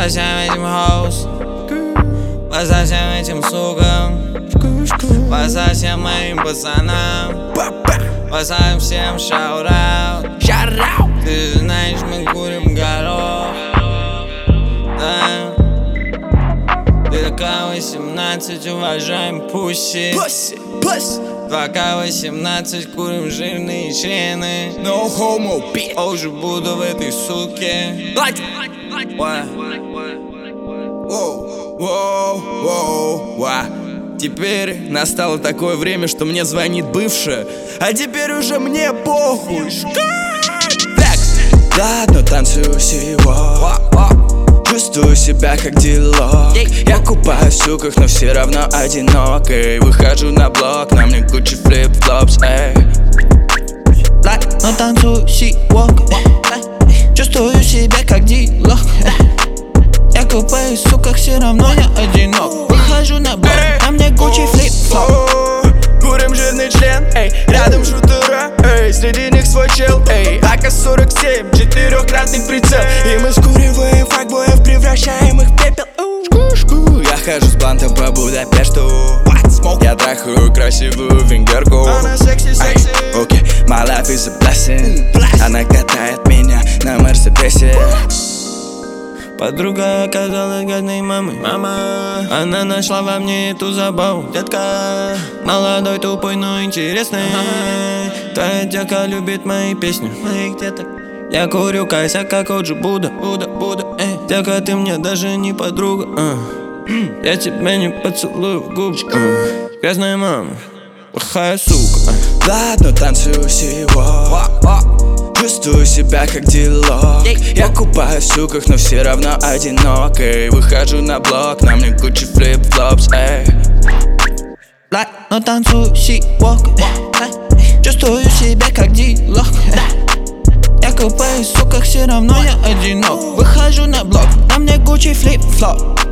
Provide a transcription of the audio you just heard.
со всем этим хаос, по со всем этим сукам, по со всем моим пацанам, по со всем шаут-аут. Ты знаешь, мы курим голов, да. Ты такая 18, уважаем пусси. 2К18, курим жирные члены. No homo, bitch. Уже буду в этой суке. Теперь настало такое время, что мне звонит бывшая, а теперь уже мне похуй. Ладно, танцую сегодня, чувствую себя как дилок. Я купаюсь в суках, но все равно одинок. Выхожу на блок, на мне Gucci флип-флопс. Но танцую сегодня, чувствую себя как дилок. Я купаюсь в суках, все равно я одинок. Выхожу на блок, на мне Gucci флип-флоп. Курим жирный член, эй, рядом шутера, эй, среди них свой чел, эй. АК-47, четырехкратный прицел, и мы скуриваем факбоев, превращаем их в пепел. Я хожу с блантом по Будапешту, я трахаю красивую венгерку. Она секси-секси. Окей, my life is a blessing. Она катает меня на Мерседесе. Подруга оказалась гадной мамой. Она нашла во мне эту забаву. Детка, молодой, тупой, но интересный. Твоя детка любит мои песни. Моих деток. Я курю кайся, как Оджи Будда. Детка, ты мне даже не подруга. Я тебя не поцелую в губы. Грязная мама, плохая сука. Ладно, танцую сегодня, чувствую себя как дилок. Я купаюсь в суках, но все равно одинок. Выхожу на блок, на мне Gucci флип-флопс. Но танцую сегодня, чувствую себя как дилок. Я купаюсь в суках, все равно я одинок. Выхожу на блок, на мне Gucci флип-флоп.